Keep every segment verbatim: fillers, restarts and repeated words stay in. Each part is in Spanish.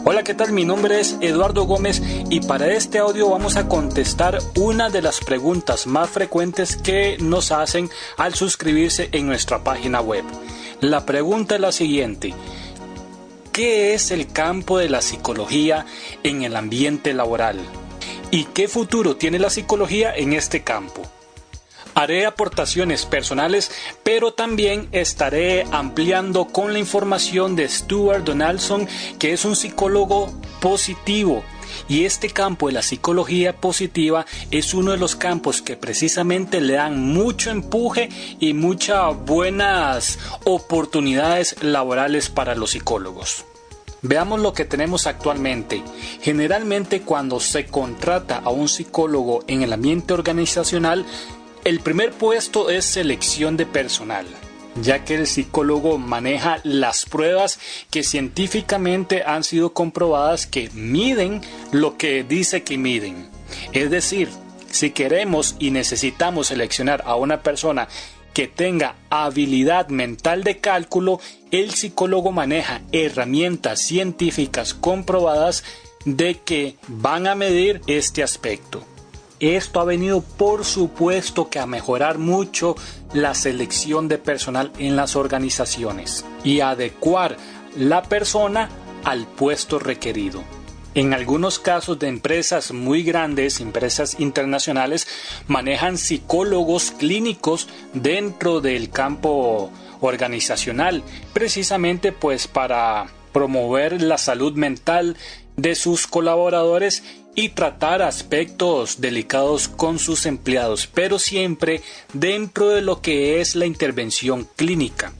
Hola, ¿qué tal? Mi nombre es Eduardo Gómez y para este audio vamos a contestar una de las preguntas más frecuentes que nos hacen al suscribirse en nuestra página web. La pregunta es la siguiente: ¿qué es el campo de la psicología en el ambiente laboral? ¿Y qué futuro tiene la psicología en este campo? Haré aportaciones personales, pero también estaré ampliando con la información de Stuart Donaldson, que es un psicólogo positivo. Y este campo de la psicología positiva es uno de los campos que precisamente le dan mucho empuje y muchas buenas oportunidades laborales para los psicólogos. Veamos lo que tenemos actualmente. Generalmente, cuando se contrata a un psicólogo en el ambiente organizacional, el primer puesto es selección de personal, ya que el psicólogo maneja las pruebas que científicamente han sido comprobadas que miden lo que dice que miden. Es decir, si queremos y necesitamos seleccionar a una persona que tenga habilidad mental de cálculo, el psicólogo maneja herramientas científicas comprobadas de que van a medir este aspecto. Esto ha venido, por supuesto, que a mejorar mucho la selección de personal en las organizaciones y adecuar la persona al puesto requerido. En algunos casos de empresas muy grandes, empresas internacionales, manejan psicólogos clínicos dentro del campo organizacional, precisamente pues para promover la salud mental de sus colaboradores y tratar aspectos delicados con sus empleados, pero siempre dentro de lo que es la intervención clínica.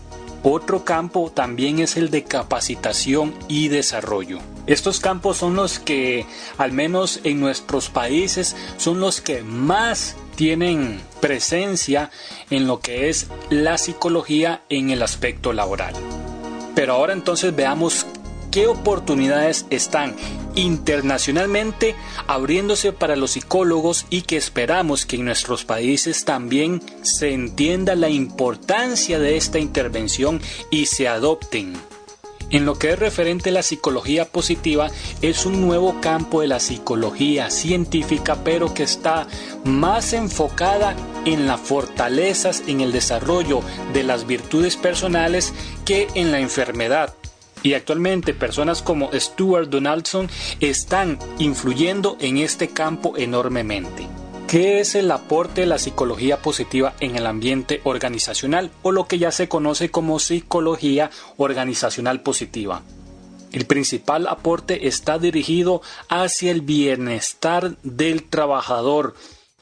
Otro campo también es el de capacitación y desarrollo. Estos campos son los que, al menos en nuestros países, son los que más tienen presencia en lo que es la psicología en el aspecto laboral. Pero ahora entonces veamos qué oportunidades están internacionalmente abriéndose para los psicólogos y que esperamos que en nuestros países también se entienda la importancia de esta intervención y se adopten. En lo que es referente a la psicología positiva, es un nuevo campo de la psicología científica, pero que está más enfocada en las fortalezas, en el desarrollo de las virtudes personales que en la enfermedad. Y actualmente personas como Stuart Donaldson están influyendo en este campo enormemente. ¿Qué es el aporte de la psicología positiva en el ambiente organizacional, o lo que ya se conoce como psicología organizacional positiva? El principal aporte está dirigido hacia el bienestar del trabajador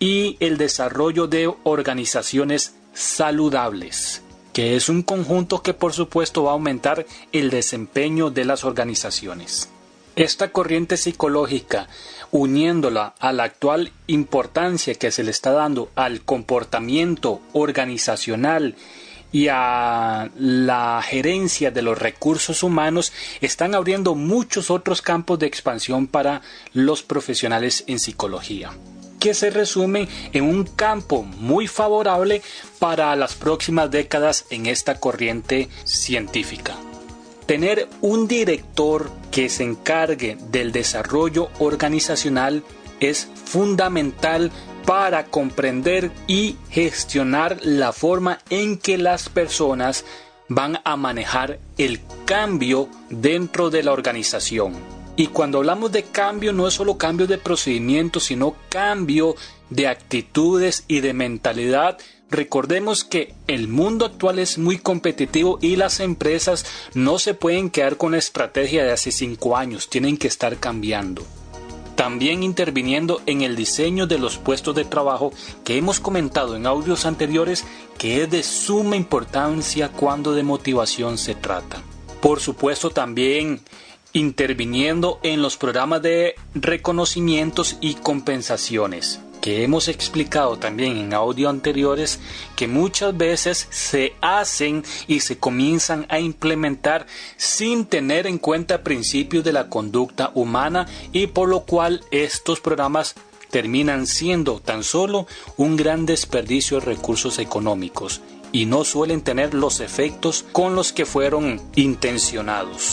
y el desarrollo de organizaciones saludables, que es un conjunto que por supuesto va a aumentar el desempeño de las organizaciones. Esta corriente psicológica, uniéndola a la actual importancia que se le está dando al comportamiento organizacional y a la gerencia de los recursos humanos, están abriendo muchos otros campos de expansión para los profesionales en psicología, que se resumen en un campo muy favorable para las próximas décadas en esta corriente científica. Tener un director que se encargue del desarrollo organizacional es fundamental para comprender y gestionar la forma en que las personas van a manejar el cambio dentro de la organización. Y cuando hablamos de cambio, no es solo cambio de procedimientos, sino cambio de actitudes y de mentalidad. Recordemos que el mundo actual es muy competitivo y las empresas no se pueden quedar con la estrategia de hace cinco años, tienen que estar cambiando. También interviniendo en el diseño de los puestos de trabajo, que hemos comentado en audios anteriores que es de suma importancia cuando de motivación se trata. Por supuesto, también interviniendo en los programas de reconocimientos y compensaciones, que hemos explicado también en audios anteriores que muchas veces se hacen y se comienzan a implementar sin tener en cuenta principios de la conducta humana, y por lo cual estos programas terminan siendo tan solo un gran desperdicio de recursos económicos y no suelen tener los efectos con los que fueron intencionados.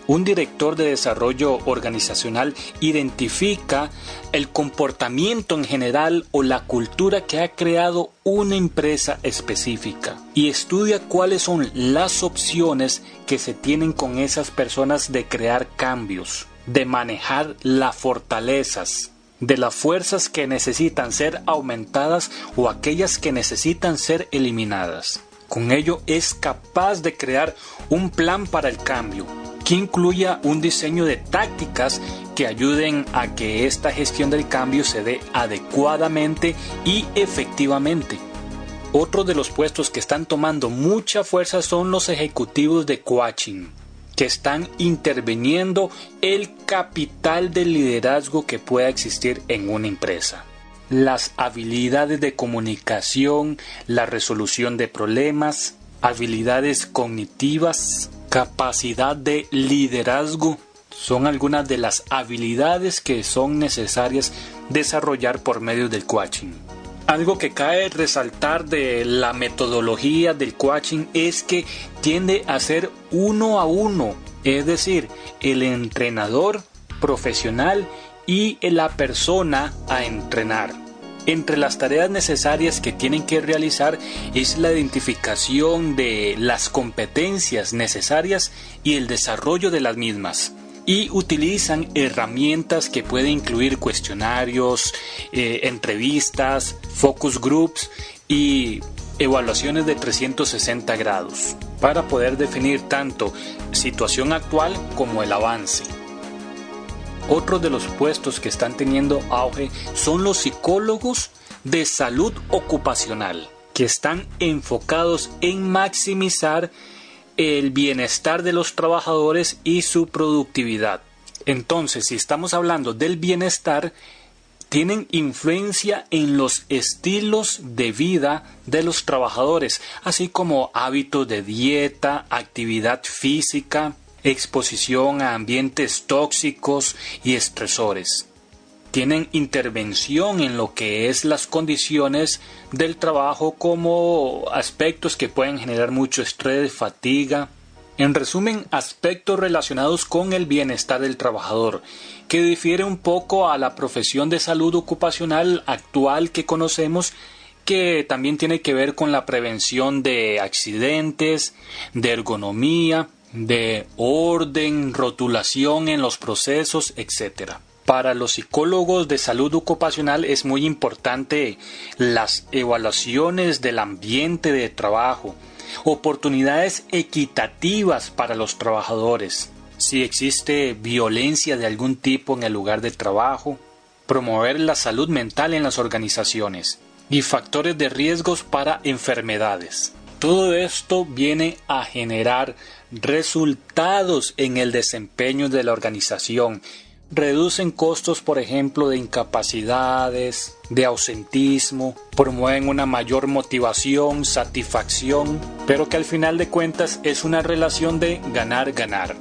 Un director de desarrollo organizacional identifica el comportamiento en general o la cultura que ha creado una empresa específica y estudia cuáles son las opciones que se tienen con esas personas de crear cambios, de manejar las fortalezas, de las fuerzas que necesitan ser aumentadas o aquellas que necesitan ser eliminadas. Con ello es capaz de crear un plan para el cambio, que incluya un diseño de tácticas que ayuden a que esta gestión del cambio se dé adecuadamente y efectivamente. Otro de los puestos que están tomando mucha fuerza son los ejecutivos de coaching, que están interviniendo el capital de liderazgo que pueda existir en una empresa. Las habilidades de comunicación, la resolución de problemas, habilidades cognitivas, capacidad de liderazgo son algunas de las habilidades que son necesarias desarrollar por medio del coaching. Algo que cabe resaltar de la metodología del coaching es que tiende a ser uno a uno, es decir, el entrenador profesional y la persona a entrenar. Entre las tareas necesarias que tienen que realizar es la identificación de las competencias necesarias y el desarrollo de las mismas. Y utilizan herramientas que pueden incluir cuestionarios, eh, entrevistas, focus groups y evaluaciones de trescientos sesenta grados para poder definir tanto situación actual como el avance. Otro de los puestos que están teniendo auge son los psicólogos de salud ocupacional, que están enfocados en maximizar el bienestar de los trabajadores y su productividad. Entonces, si estamos hablando del bienestar, tienen influencia en los estilos de vida de los trabajadores, así como hábitos de dieta, actividad física, exposición a ambientes tóxicos y estresores. Tienen intervención en lo que es las condiciones del trabajo como aspectos que pueden generar mucho estrés, fatiga. En resumen, aspectos relacionados con el bienestar del trabajador, que difiere un poco a la profesión de salud ocupacional actual que conocemos, que también tiene que ver con la prevención de accidentes, de ergonomía, de orden, rotulación en los procesos, etcétera. Para los psicólogos de salud ocupacional es muy importante las evaluaciones del ambiente de trabajo, oportunidades equitativas para los trabajadores, si existe violencia de algún tipo en el lugar de trabajo, promover la salud mental en las organizaciones y factores de riesgos para enfermedades. Todo esto viene a generar resultados en el desempeño de la organización. Reducen costos, por ejemplo, de incapacidades, de ausentismo, promueven una mayor motivación, satisfacción, pero que al final de cuentas es una relación de ganar-ganar.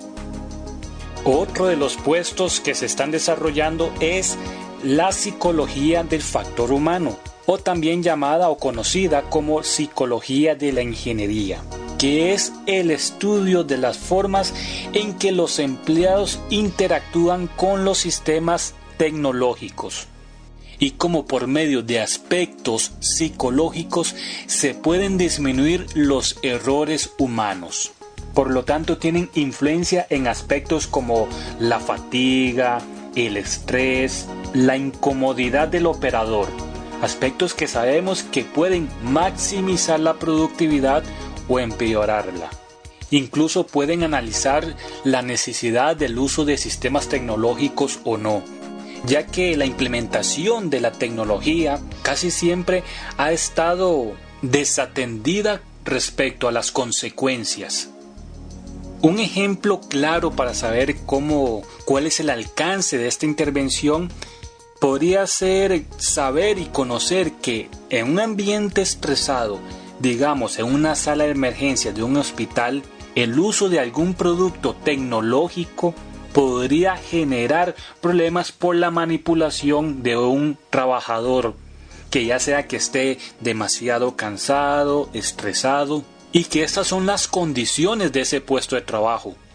Otro de los puestos que se están desarrollando es la psicología del factor humano, o también llamada o conocida como psicología de la ingeniería, que es el estudio de las formas en que los empleados interactúan con los sistemas tecnológicos y cómo por medio de aspectos psicológicos se pueden disminuir los errores humanos. Por lo tanto, tienen influencia en aspectos como la fatiga, el estrés, la incomodidad del operador, aspectos que sabemos que pueden maximizar la productividad o empeorarla. Incluso pueden analizar la necesidad del uso de sistemas tecnológicos o no, ya que la implementación de la tecnología casi siempre ha estado desatendida respecto a las consecuencias. Un ejemplo claro para saber cómo, cuál es el alcance de esta intervención podría ser saber y conocer que en un ambiente estresado, digamos en una sala de emergencia de un hospital, el uso de algún producto tecnológico podría generar problemas por la manipulación de un trabajador, que ya sea que esté demasiado cansado, estresado, y que estas son las condiciones de ese puesto de trabajo.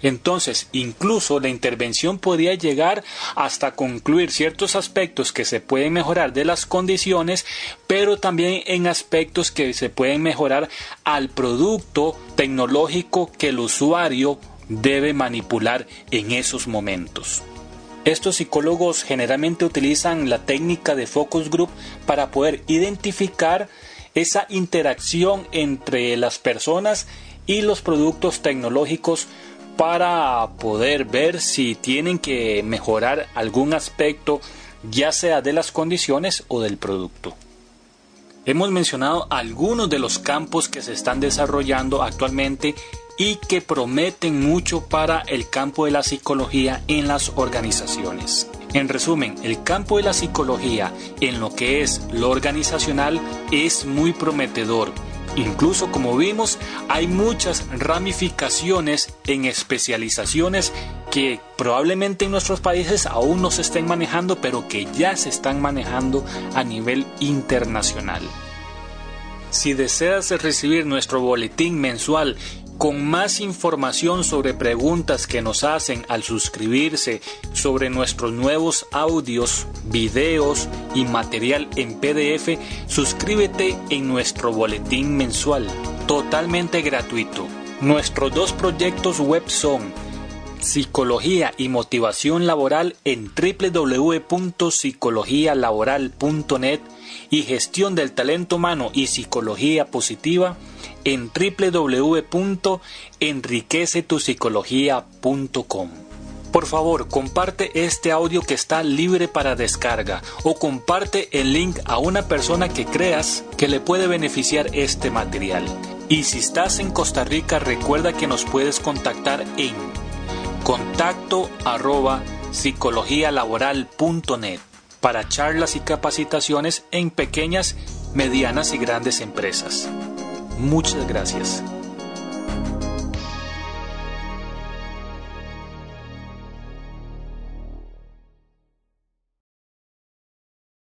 Entonces, incluso la intervención podría llegar hasta concluir ciertos aspectos que se pueden mejorar de las condiciones, pero también en aspectos que se pueden mejorar al producto tecnológico que el usuario debe manipular en esos momentos. Estos psicólogos generalmente utilizan la técnica de focus group para poder identificar esa interacción entre las personas y los productos tecnológicos para poder ver si tienen que mejorar algún aspecto, ya sea de las condiciones o del producto. Hemos mencionado algunos de los campos que se están desarrollando actualmente y que prometen mucho para el campo de la psicología en las organizaciones. En resumen, el campo de la psicología en lo que es lo organizacional es muy prometedor. Incluso, como vimos, hay muchas ramificaciones en especializaciones que probablemente en nuestros países aún no se estén manejando, pero que ya se están manejando a nivel internacional. Si deseas recibir nuestro boletín mensual con más información sobre preguntas que nos hacen al suscribirse, sobre nuestros nuevos audios, videos y material en P D F, suscríbete en nuestro boletín mensual, totalmente gratuito. Nuestros dos proyectos web son Psicología y Motivación Laboral en doble u doble u doble u punto psicología laboral punto net y Gestión del Talento Humano y Psicología Positiva en doble u doble u doble u punto enriquece tu psicología punto com. Por favor, comparte este audio que está libre para descarga o comparte el link a una persona que creas que le puede beneficiar este material. Y si estás en Costa Rica, recuerda que nos puedes contactar en contacto arroba psicología laboral punto net para charlas y capacitaciones en pequeñas, medianas y grandes empresas. Muchas gracias.